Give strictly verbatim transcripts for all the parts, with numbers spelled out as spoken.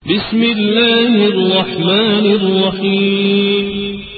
بسم الله الرحمن الرحيم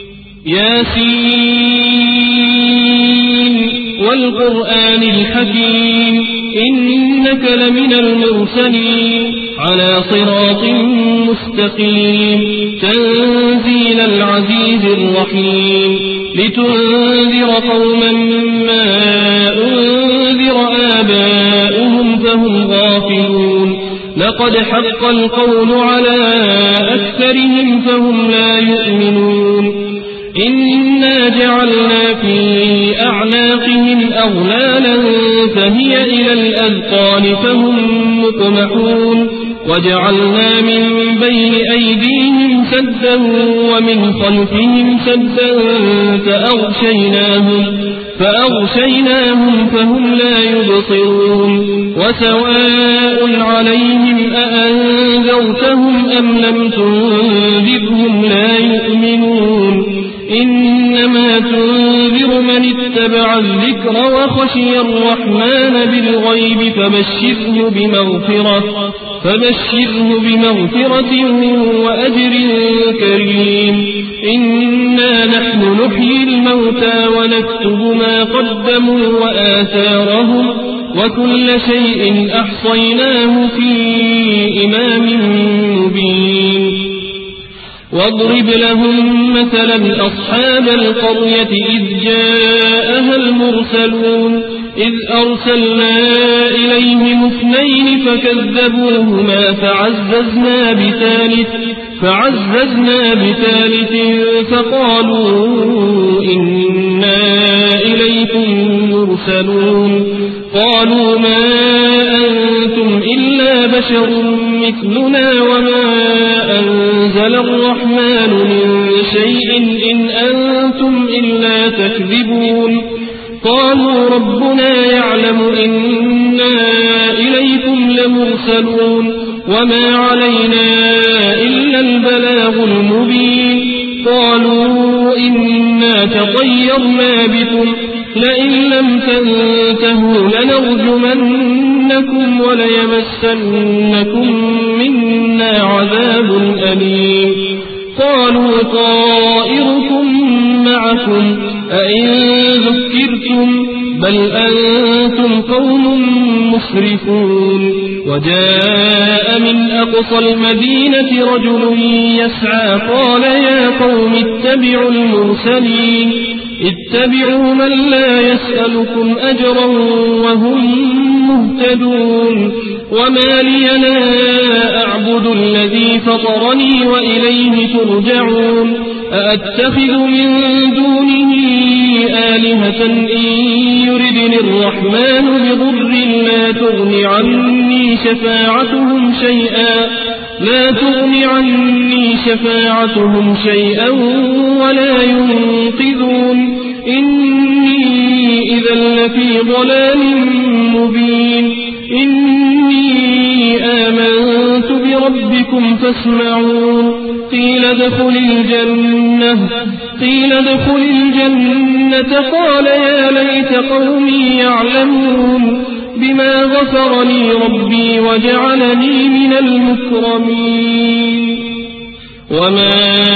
ياسين والقرآن الحكيم إنك لمن المرسلين على صراط مستقيم تنزيل العزيز الرحيم لتنذر قوما ما أنذر آباؤهم فهم غافلون لقد حق القول على أكثرهم فهم لا يؤمنون إنا جعلنا في أعناقهم أغلالا فهي إلى الأذقان فهم مقمحون وجعلنا من بين أيديهم سدا ومن خلفهم سدا فأغشيناهم فأغشيناهم فهم لا يبصرون وسواء عليهم أأنذرتهم أم لم تنذرهم لا يؤمنون إنما تنذر من اتبع الذكر وخشي الرحمن بالغيب فبشره بمغفرة فبشره بمغفرة وأجر كريم إنا نحن نحيي الموتى ونكتب ما قدموا وآثارهم وكل شيء أحصيناه في إمام مبين واضرب لهم مثلا أصحاب القرية إذ جاءها المرسلون إذ أرسلنا إليهم اثنين فكذبوهما فعززنا بثالث فعززنا بثالث فقالوا إنا إليكم مرسلون قالوا ما أنتم إلا بشر مثلنا وما أنزل الرحمن من شيء إن أنتم إلا تكذبون قالوا ربنا يعلم إنا إليكم لمرسلون وما علينا إلا البلاغ المبين قالوا إنا تطيرنا بكم لئن لم تنتهوا لنرجمنكم وليمسنكم منا عذاب أليم قالوا طائركم معكم أئن ذكرتم بل أنتم قوم مسرفون وجاء من أقصى المدينة رجل يسعى قال يا قوم اتبعوا المرسلين اتبعوا من لا يسألكم أجرا وهم مهتدون وما لي لا أعبد الذي فطرني وإليه ترجعون أأتخذ من دونه آلهة إن يردني الرحمن بضر لا تغني عني شفاعتهم شيئا لا تغني عني شفاعتهم شيئا ولا ينقذون إني إذا لفي ضلال مبين إني آمنت بربكم فاسمعون قيل ادخل الجنة قيل ادخل الجنة قال يا ليت قومي يعلمون بما غفر لي ربي وجعلني من المكرمين وما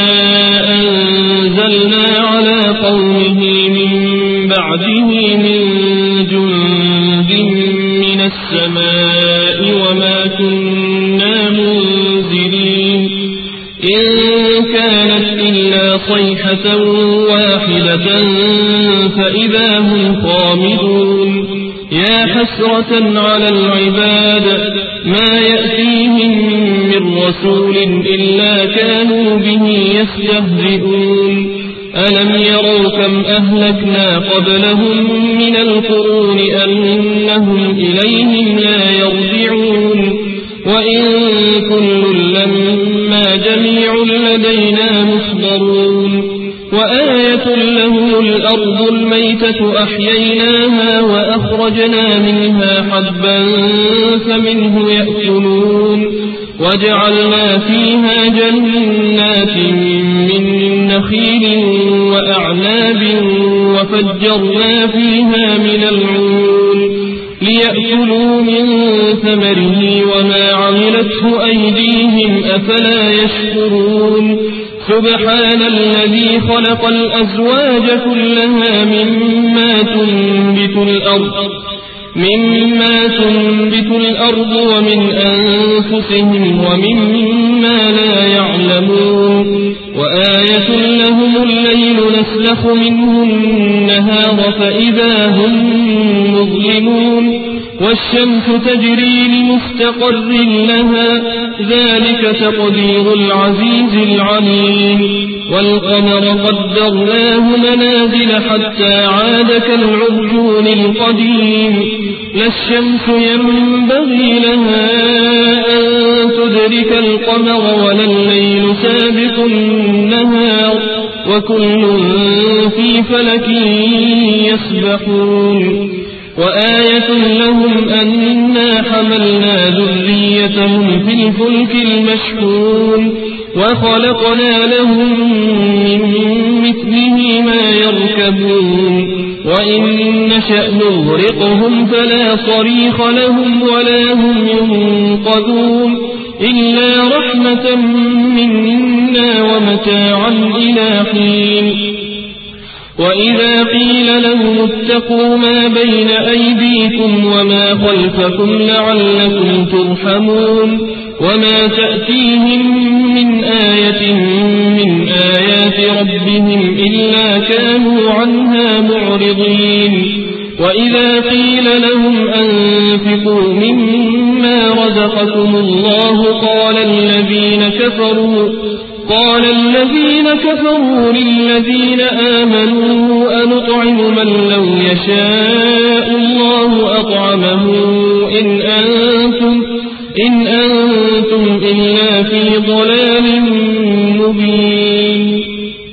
أنزلنا على قومه من بعده من جند من السماء وما كنا منزلين إن كانت إلا صيحة واحدة فإذا هم خامدون يا حسرة على العباد ما يأتيهم من رسول إلا كانوا به يستهزئون ألم يروا كم أهلكنا قبلهم من القرون أنهم إليهم لا يرجعون وإن كل لما جميع لدينا محضرون وآية لهم الأرض الميتة أحييناها وأخرجنا منها حبا فمنه يأكلون وجعلنا فيها جنات من نخيل وأعناب وفجرنا فيها من العيون ليأكلوا من ثمره وما عملته أيديهم أفلا يشكرون سبحان الذي خلق الأزواج كلها مما تنبت الأرض مما تنبت الأرض ومن أنفسهم ومما لا يعلمون وآية لهم الليل نسلخ منه النهار فإذا هم مظلمون والشمس تجري لمستقر لها ذلك تقدير العزيز العليم والقمر قدرناه منازل حتى عاد كالعرجون القديم لا الشمس ينبغي لها أن تدرك القمر ولا الليل سابق النهار وكل في فلك يسبحون وآية لهم أنا حملنا ذريتهم في الفلك المشحون وخلقنا لهم من مثله ما يركبون وإن نشأ نغرقهم فلا صريخ لهم ولا هم ينقذون إلا رحمة منا ومتاعا إلى حين وإذا قيل لهم اتقوا ما بين أيديكم وما خلفكم لعلكم ترحمون وما تأتيهم من آية من آيات ربهم إلا كانوا عنها معرضين وإذا قيل لهم أنفقوا مما رزقكم الله قال الذين كفروا قال الذين كفروا للذين آمنوا أنطعم من لو يشاء الله أطعمه إن أنتم, إن أنتم إلا في ضلال مبين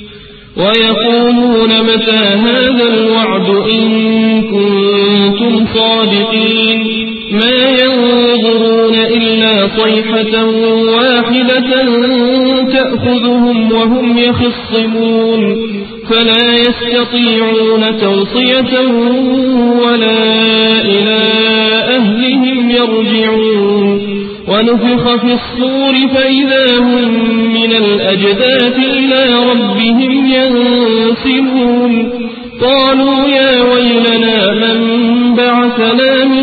ويقولون متى هذا الوعد إن كنتم صادقين ما ينظرون إلا صيحة واحدة تأخذهم وهم يخصمون فلا يستطيعون توصية ولا إلى أهلهم يرجعون ونفخ في الصور فإذا هم من الأجداث إلى ربهم ينسلون قالوا يا ويلنا من بعثنا من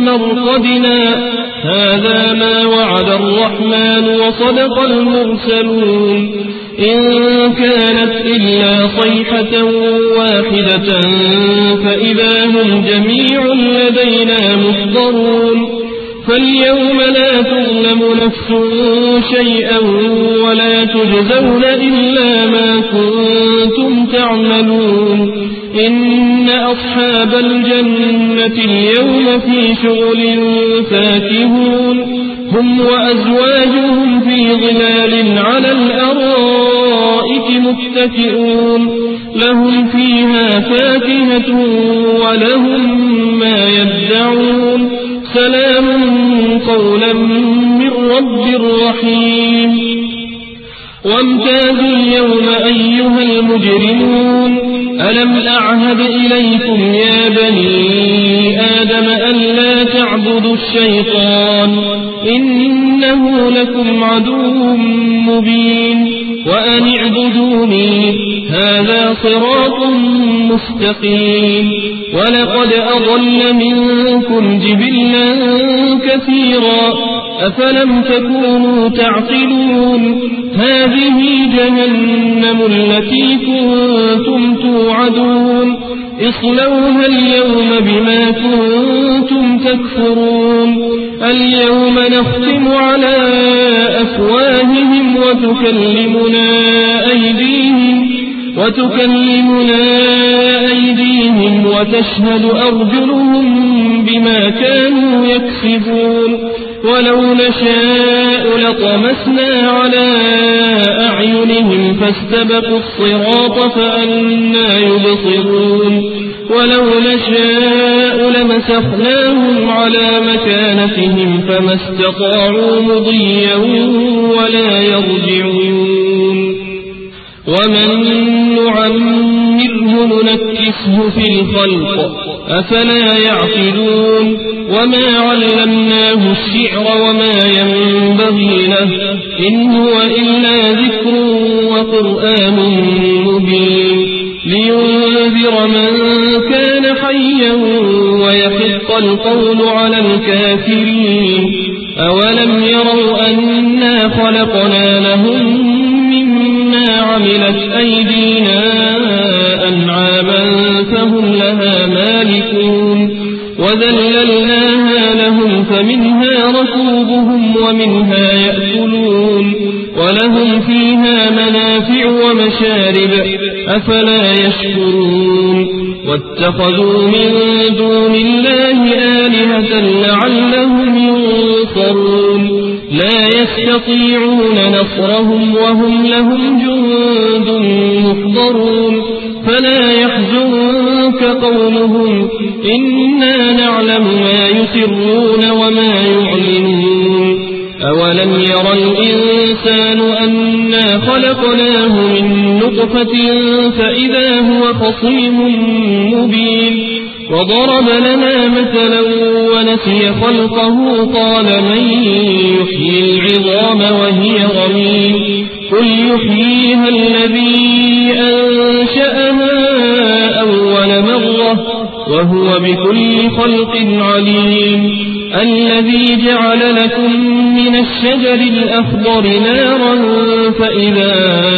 مرقدنا هذا ما وعد الرحمن وصدق المرسلون إن كانت إلا صيحة واحدة فإذا هم جميع لدينا محضرون فاليوم لا تظلم نفس شيئا ولا تجزون إلا ما كنتم تعملون إن أصحاب الجنة اليوم في شغل فاكهون هم وأزواجهم في ظلال على الأرائك متكئون لهم فيها فاكهة ولهم ما يدعون سلام قولا من رب رحيم وامتازوا اليوم أيها المجرمون ألم أعهد إليكم يا بني آدم ألا تعبدوا الشيطان إنه لكم عدو مبين وأن اعبدوني هذا صراط مستقيم ولقد أضل منكم جبلا كثيرا أفلم تكونوا تعقلون هذه جهنم التي كنتم توعدون اصلوها اليوم بما كنتم تكفرون اليوم نختم على أفواههم وتكلمنا أيديهم وتكلمنا أيديهم وتشهد أرجلهم بما كانوا يكسبون ولو نشاء لطمسنا على أعينهم فاستبقوا الصراط فأنى يبصرون ولو نشاء لمسخناهم على مكانتهم فما استطاعوا مضيا ولا يرجعون ومن نعمره ننكسه في الخلق أفلا يعقلون وما علمناه الشعر وما ينبغي له إن هو إلا ذكر وقرآن مبين لينذر من كان حيا ويحق القول على الكافرين أولم يروا أنا خلقنا لهم مما عملت أيدينا أنعاما فهم لها مالكون وذللناها لهم فمنها ركوبهم ومنها يأكلون ولهم فيها منافع ومشارب أفلا يشكرون واتخذوا من دون الله آلهة لعلهم ينصرون لا يستطيعون نصرهم وهم لهم جند محضرون فلا يحزنك قولهم إنا نعلم ما يسرون وما يعلنون أولم ير الإنسان أنا خلقناه من نطفة فإذا هو خصيم مبين وضرب لنا مثلا ونسي خلقه قال من يحيي العظام وهي رميم قل يحييها الذي أنشأها أول مرة وهو بكل خلق عليم الذي جعل لكم من الشجر الأخضر نارا فإذا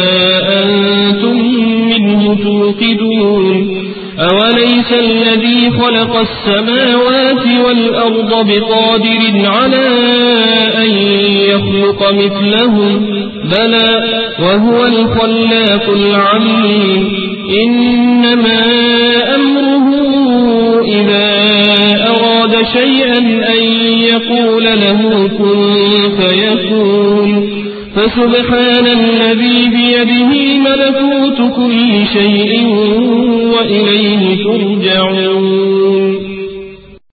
أنتم منه توقدون أوليس الذي خلق السماوات والأرض بقادر على أن يخلق مثلهم بلى وهو الخلاق العليم إنما أمره إذا أراد شيئا أن يقول له كن فيكون فسبحان الذي بيده ملكوت كل شيء وإليه ترجعون